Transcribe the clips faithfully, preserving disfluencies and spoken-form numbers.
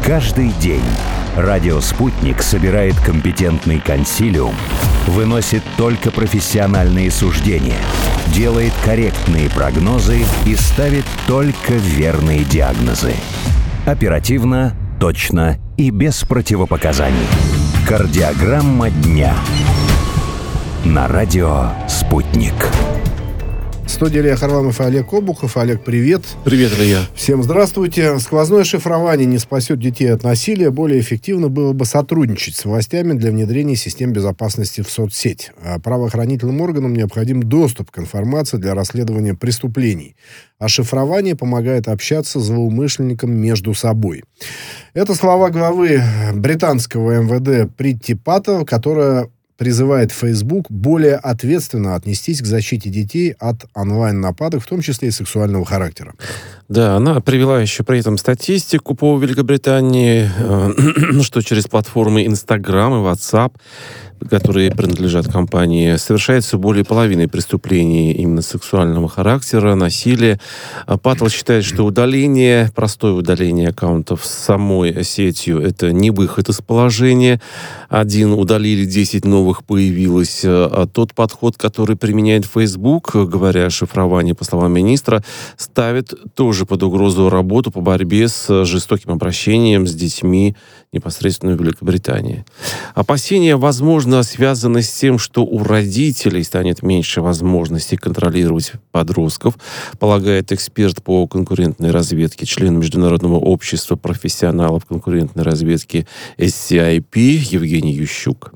Каждый день радио «Спутник» собирает компетентный консилиум, выносит только профессиональные суждения, делает корректные прогнозы и ставит только верные диагнозы. Оперативно, точно и без противопоказаний. Кардиограмма дня. На радио «Спутник». В студии Илья Харламов и Олег Обухов. Олег, привет. Привет, Илья. Всем здравствуйте. Сквозное шифрование не спасет детей от насилия. Более эффективно было бы сотрудничать с властями для внедрения систем безопасности в соцсеть. А правоохранительным органам необходим доступ к информации для расследования преступлений. А шифрование помогает общаться с злоумышленникам между собой. Это слова главы британского эм вэ дэ Притти Паттел, которая призывает Facebook более ответственно отнестись к защите детей от онлайн-нападок, в том числе и сексуального характера. Да, она привела еще при этом статистику по Великобритании, что через платформы Instagram и WhatsApp, которые принадлежат компании, совершается более половины преступлений именно сексуального характера, насилия. Паттл считает, что удаление, простое удаление аккаунтов с самой сетью, это не выход из положения. Один удалили, десять новых появилось. А тот подход, который применяет Facebook, говоря о шифровании, по словам министра, ставит тоже под угрозу работу по борьбе с жестоким обращением с детьми непосредственно в Великобритании. Опасения, возможно, связаны с тем, что у родителей станет меньше возможностей контролировать подростков, полагает эксперт по конкурентной разведке, член Международного общества профессионалов конкурентной разведки эс си ай пи Евгений Ющук.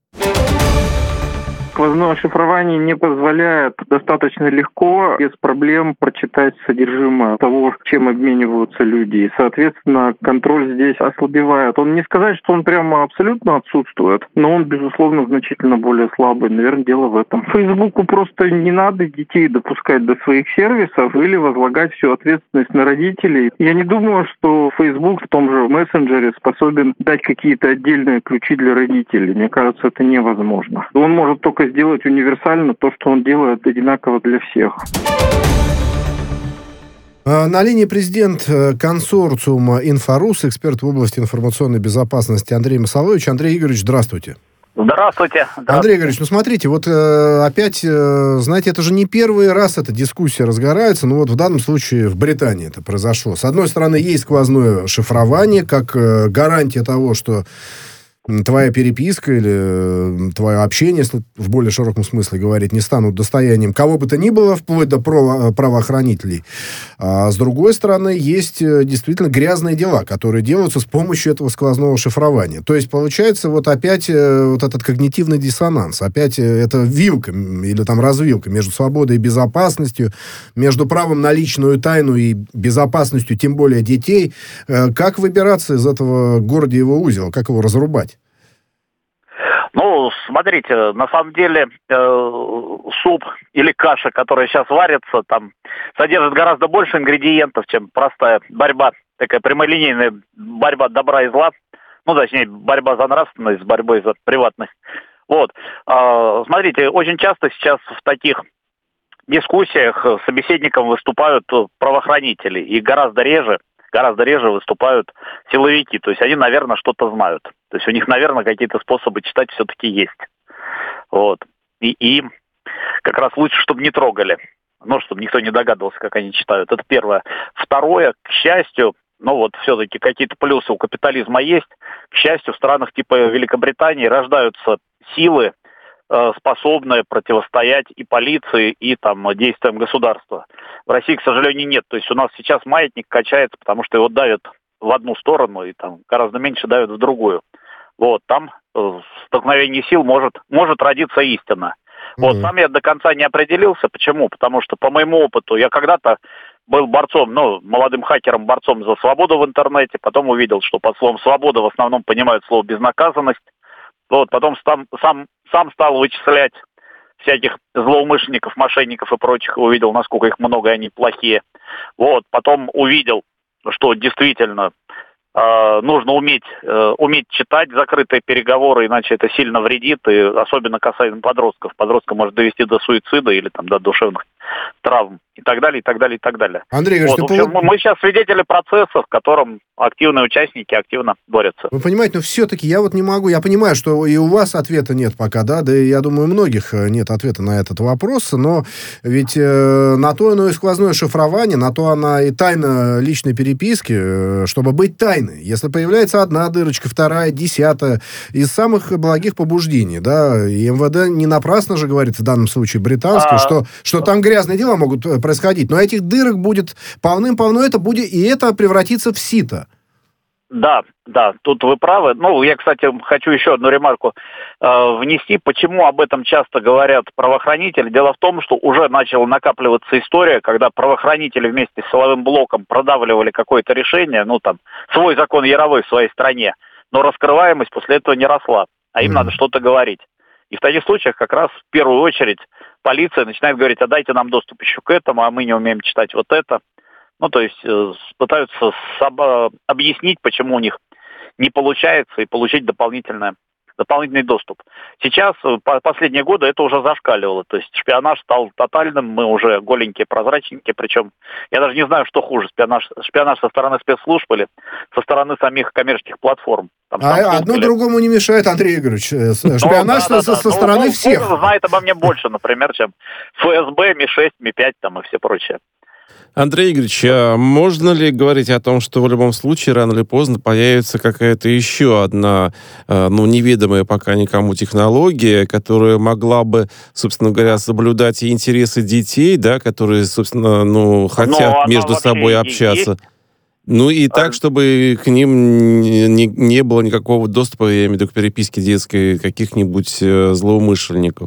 Сквозное шифрование не позволяет достаточно легко, без проблем прочитать содержимое того, чем обмениваются люди. И, соответственно, контроль здесь ослабевает. Он не сказать, что он прямо абсолютно отсутствует, но он, безусловно, значительно более слабый. Наверное, дело в этом. Фейсбуку просто не надо детей допускать до своих сервисов или возлагать всю ответственность на родителей. Я не думаю, что Facebook в том же мессенджере способен дать какие-то отдельные ключи для родителей. Мне кажется, это невозможно. Он может только сделать универсально то, что он делает одинаково для всех. На линии президент консорциума «Инфорус», эксперт в области информационной безопасности Андрей Масалович. Андрей Игоревич, здравствуйте. Здравствуйте. Здравствуйте. Андрей Игоревич, ну смотрите, вот э, опять, э, знаете, это же не первый раз эта дискуссия разгорается, но вот в данном случае в Британии это произошло. С одной стороны, есть сквозное шифрование, как э, гарантия того, что твоя переписка или твое общение, если в более широком смысле говорить, не станут достоянием кого бы то ни было, вплоть до право, правоохранителей. А с другой стороны, есть действительно грязные дела, которые делаются с помощью этого сквозного шифрования. То есть, получается, вот опять вот этот когнитивный диссонанс, опять эта вилка или там развилка между свободой и безопасностью, между правом на личную тайну и безопасностью, тем более детей. Как выбираться из этого гордиева узела? Как его разрубать? Ну, смотрите, на самом деле э, суп или каша, которая сейчас варится, там содержит гораздо больше ингредиентов, чем простая борьба, такая прямолинейная борьба добра и зла, ну, точнее, борьба за нравственность с борьбой за приватность. Вот. Э, смотрите, очень часто сейчас в таких дискуссиях собеседником выступают правоохранители, и гораздо реже гораздо реже выступают силовики. То есть они, наверное, что-то знают. То есть у них, наверное, какие-то способы читать все-таки есть. Вот. И, и как раз лучше, чтобы не трогали. Ну, чтобы никто не догадывался, как они читают. Это первое. Второе, к счастью, ну вот все-таки какие-то плюсы у капитализма есть. К счастью, в странах типа Великобритании рождаются силы, способные противостоять и полиции, и там действиям государства. В России, к сожалению, нет. То есть у нас сейчас маятник качается, потому что его давят в одну сторону и там гораздо меньше давят в другую. Вот, там в столкновении сил может, может родиться истина. Mm-hmm. Вот, сам я до конца не определился. Почему? Потому что по моему опыту я когда-то был борцом, ну, молодым хакером, борцом за свободу в интернете, потом увидел, что под словом «свобода» в основном понимают слово «безнаказанность». Вот, потом сам, сам, сам стал вычислять всяких злоумышленников, мошенников и прочих, увидел, насколько их много, и они плохие. Вот, потом увидел, что действительно э, нужно уметь, э, уметь читать закрытые переговоры, иначе это сильно вредит, и особенно касаемо подростков. Подростка может довести до суицида или там, до душевных травм и так далее, и так далее, и так далее. Андрей Вот, Игоревич, в общем, ты... мы сейчас свидетели процесса, в котором активные участники активно борются. Вы понимаете, но все-таки я вот не могу, я понимаю, что и у вас ответа нет пока, да, да и я думаю, у многих нет ответа на этот вопрос, но ведь э, на то оно и сквозное шифрование, на то она и тайна личной переписки, э, чтобы быть тайной. Если появляется одна дырочка, вторая, десятая, из самых благих побуждений, да, и эм вэ дэ не напрасно же говорит в данном случае британский, а... что, что там грязные дела могут происходить, но этих дырок будет полным-полно, это будет, и это превратится в сито. Да, да, тут вы правы. Ну, я, кстати, хочу еще одну ремарку э, внести. Почему об этом часто говорят правоохранители? Дело в том, что уже начала накапливаться история, когда правоохранители вместе с силовым блоком продавливали какое-то решение, ну, там, свой закон Яровой в своей стране, но раскрываемость после этого не росла, а им mm. надо что-то говорить. И в таких случаях как раз в первую очередь полиция начинает говорить, а дайте нам доступ еще к этому, а мы не умеем читать вот это. Ну, то есть э, пытаются соб- объяснить, почему у них не получается, и получить дополнительное, дополнительный доступ. Сейчас, по последние годы, это уже зашкаливало. То есть шпионаж стал тотальным, мы уже голенькие, прозрачненькие, причем я даже не знаю, что хуже, шпионаж, шпионаж со стороны спецслужб или со стороны самих коммерческих платформ. Там, а одно или... другому не мешает, Андрей Игоревич. Шпионаж ну, да, со, да, со да. стороны ну, всех. Google знает обо мне больше, например, чем эф эс бэ, эм и шесть, эм и пять там, и все прочее. Андрей Игоревич, а можно ли говорить о том, что в любом случае рано или поздно появится какая-то еще одна, ну, неведомая пока никому технология, которая могла бы, собственно говоря, соблюдать и интересы детей, да, которые, собственно, ну, хотят между собой общаться? Есть. Ну и так, чтобы к ним не, не было никакого доступа, я имею в виду, к переписке детской каких-нибудь злоумышленников?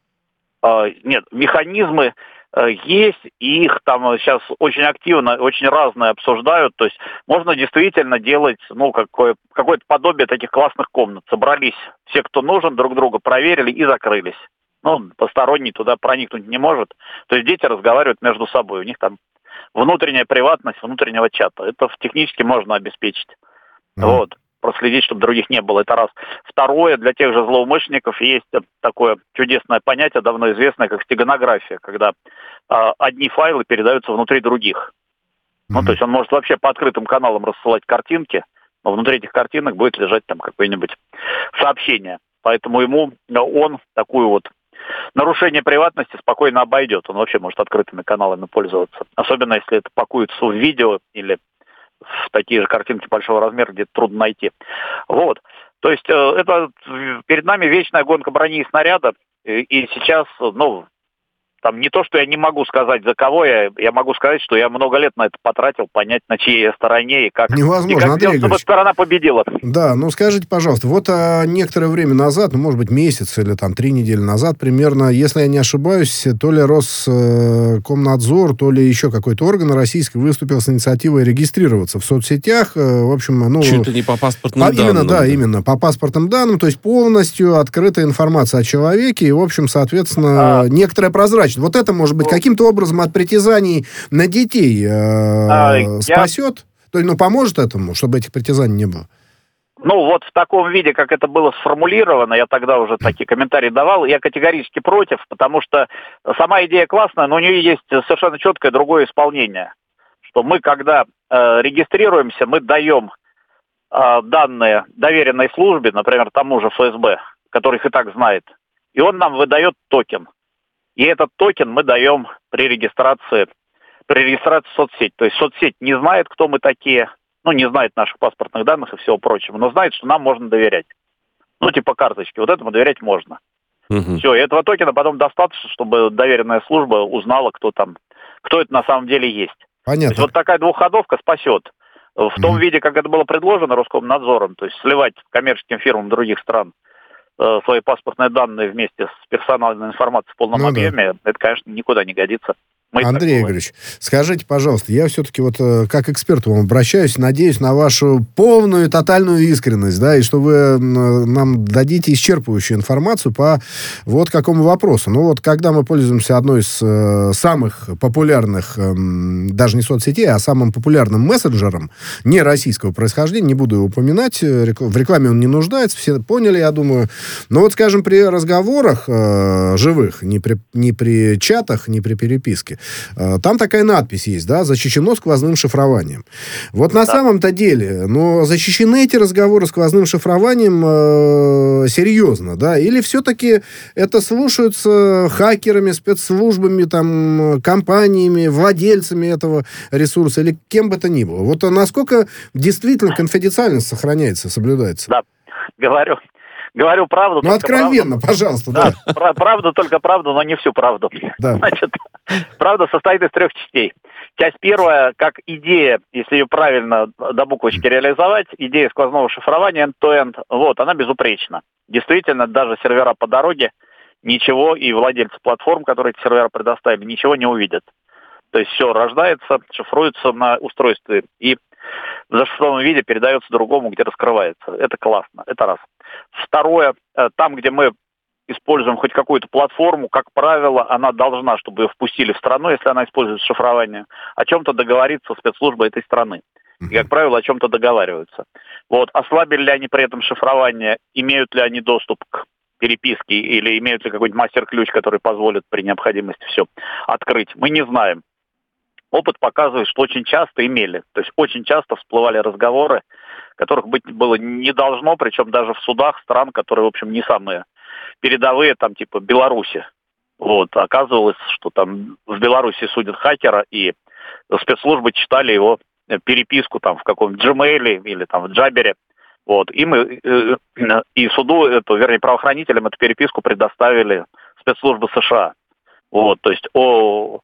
А, нет, механизмы есть, и их там сейчас очень активно, очень разные обсуждают. То есть можно действительно делать, ну, какое, какое-то подобие таких классных комнат. Собрались все, кто нужен, друг друга проверили и закрылись. Ну, посторонний туда проникнуть не может. То есть дети разговаривают между собой. У них там внутренняя приватность внутреннего чата. Это технически можно обеспечить. Mm. Вот. Проследить, чтобы других не было. Это раз. Второе, для тех же злоумышленников есть такое чудесное понятие, давно известное, как стеганография, когда э, одни файлы передаются внутри других. Mm-hmm. Ну, то есть он может вообще по открытым каналам рассылать картинки, но внутри этих картинок будет лежать там какое-нибудь сообщение. Поэтому ему он такую вот нарушение приватности спокойно обойдет. Он вообще может открытыми каналами пользоваться. Особенно, если это пакуется в видео или в такие же картинки большого размера, где трудно найти. Вот. То есть э, это перед нами вечная гонка брони и снаряда. И, и сейчас, ну, там не то, что я не могу сказать, за кого я, я могу сказать, что я много лет на это потратил, понять, на чьей я стороне и как, невозможно, и как Андрей сделать, чтобы сторона победила. Да, ну скажите, пожалуйста, вот а, некоторое время назад, ну, может быть, месяц или там три недели назад примерно, если я не ошибаюсь, то ли Роскомнадзор, то ли еще какой-то орган российский выступил с инициативой регистрироваться в соцсетях, в общем, ну... Чуть ли не по паспортным по, данным. Именно, да, да, именно, по паспортным данным, то есть полностью открытая информация о человеке, и, в общем, соответственно, а... некоторая прозрачность. Вот это, может быть, каким-то образом от притязаний на детей э, а, спасет? Я... То есть, ну, поможет этому, чтобы этих притязаний не было? Ну, вот в таком виде, как это было сформулировано, я тогда уже такие комментарии давал, я категорически против, потому что сама идея классная, но у нее есть совершенно четкое другое исполнение. Что мы, когда э, регистрируемся, мы даем э, данные доверенной службе, например, тому же эф эс бэ, который их и так знает, и он нам выдает токен. И этот токен мы даем при регистрации, при регистрации в соцсеть. То есть соцсеть не знает, кто мы такие, ну, не знает наших паспортных данных и всего прочего, но знает, что нам можно доверять. Ну, типа карточки. Вот этому доверять можно. Uh-huh. Все, и этого токена потом достаточно, чтобы доверенная служба узнала, кто там, кто это на самом деле есть. Понятно. То есть вот такая двухходовка спасет. В uh-huh. том виде, как это было предложено Роскомнадзором, то есть сливать коммерческим фирмам других стран свои паспортные данные вместе с персональной информацией в полном ну, объеме, да. это, конечно, никуда не годится. Мы Андрей Игоревич, скажите, пожалуйста, я все-таки вот как эксперт вам обращаюсь, надеюсь на вашу полную и тотальную искренность, да, и что вы нам дадите исчерпывающую информацию по вот какому вопросу. Ну вот, когда мы пользуемся одной из э, самых популярных, э, даже не соцсетей, а самым популярным мессенджером не российского происхождения, не буду его упоминать, в рекламе он не нуждается, все поняли, я думаю. Но вот, скажем, при разговорах э, живых, не при, не при чатах, не при переписке, там такая надпись есть, да, защищено сквозным шифрованием. Вот на да. самом-то деле, но защищены эти разговоры сквозным шифрованием э, серьезно, да, или все-таки это слушаются хакерами, спецслужбами, там, компаниями, владельцами этого ресурса, или кем бы то ни было. Вот насколько действительно конфиденциальность сохраняется, соблюдается? Да, говорю. Говорю правду. Ну, откровенно, правду. Пожалуйста, да. да. Правду, только правду, но не всю правду. Да. Значит, правда состоит из трех частей. Часть первая, как идея, если ее правильно до буквочки реализовать, идея сквозного шифрования end-to-end, вот, она безупречна. Действительно, даже сервера по дороге ничего, и владельцы платформ, которые эти сервера предоставили, ничего не увидят. То есть все рождается, шифруется на устройстве и в зашифрованном виде передается другому, где раскрывается. Это классно, это раз. Второе, там, где мы используем хоть какую-то платформу, как правило, она должна, чтобы ее впустили в страну, если она использует шифрование, о чем-то договориться спецслужбы этой страны. И, как правило, о чем-то договариваются. Вот. Ослабили ли они при этом шифрование, имеют ли они доступ к переписке или имеют ли какой-нибудь мастер-ключ, который позволит при необходимости все открыть, мы не знаем. Опыт показывает, что очень часто имели. То есть очень часто всплывали разговоры, которых быть было не должно, причем даже в судах стран, которые, в общем, не самые передовые, там, типа Беларуси. Вот. Оказывалось, что там в Беларуси судят хакера, и спецслужбы читали его переписку там в каком-нибудь Gmail или там в Джабере. Вот. И мы, э, и суду, эту, вернее, правоохранителям эту переписку предоставили спецслужбы США. Вот. То есть о...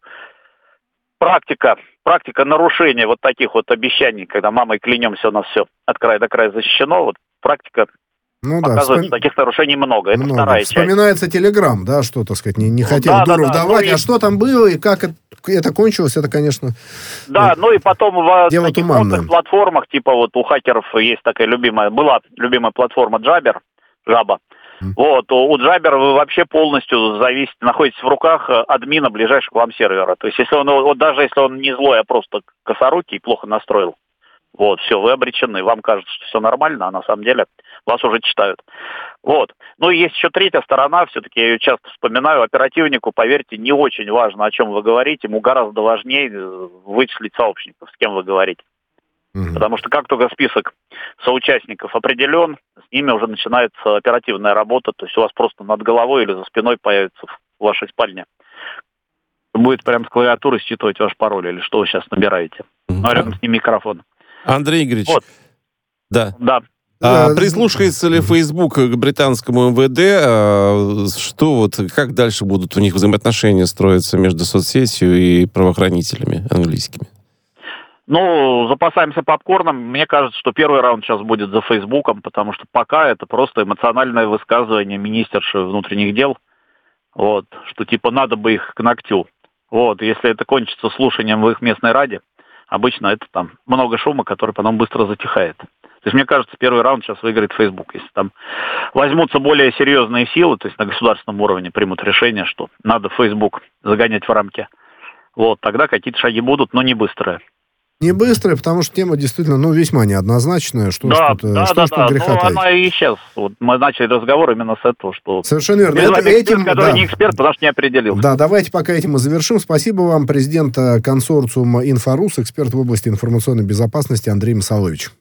Практика, практика нарушения вот таких вот обещаний, когда мамой клянемся, у нас все от края до края защищено, вот практика ну, да, показывает, вспом... таких нарушений много. Это много. Вторая часть. Вспоминается Телеграм, да, что, так сказать, не, не хотел да, дуру да, да. вдавать, ну, и... а что там было и как это, это кончилось, это, конечно... Да, вот, ну и потом в дело таких туманное. платформах, типа вот у хакеров есть такая любимая, была любимая платформа Jabber, Jabba. Вот, у Jabber вы вообще полностью зависите, находитесь в руках админа ближайшего к вам сервера. То есть, если он, вот даже если он не злой, а просто косорукий и плохо настроил, вот, все, вы обречены. Вам кажется, что все нормально, а на самом деле вас уже читают. Вот. Ну и есть еще третья сторона, все-таки я ее часто вспоминаю, оперативнику, поверьте, не очень важно, о чем вы говорите, ему гораздо важнее вычислить сообщников, с кем вы говорите. Потому что как только список соучастников определен, с ними уже начинается оперативная работа, то есть у вас просто над головой или за спиной появится в вашей спальне. Будет прям с клавиатуры считывать ваш пароль или что вы сейчас набираете. Но рядом с ним микрофон. Андрей Игоревич, вот. да. Да. А прислушается ли Facebook к британскому эм вэ дэ? А, что вот, как дальше будут у них взаимоотношения строиться между соцсетью и правоохранителями английскими? Ну, запасаемся попкорном. Мне кажется, что первый раунд сейчас будет за Фейсбуком, потому что пока это просто эмоциональное высказывание министерши внутренних дел, вот, что типа надо бы их к ногтю. Вот, если это кончится слушанием в их местной раде, обычно это там много шума, который потом быстро затихает. То есть, мне кажется, первый раунд сейчас выиграет Facebook. Если там возьмутся более серьезные силы, то есть на государственном уровне примут решение, что надо Facebook загонять в рамки, вот, тогда какие-то шаги будут, но не быстрые. Не быстрая, потому что тема действительно, ну, весьма неоднозначная. Что да, что да, что да, что да. греха ну, таить. она и сейчас. Вот мы начали разговор именно с этого, что... Совершенно верно. Это, это, эксперт, этим, который да. не эксперт, потому что не определился. Да, давайте пока этим и завершим. Спасибо вам, президент консорциума «Инфорус», эксперт в области информационной безопасности Андрей Масалович.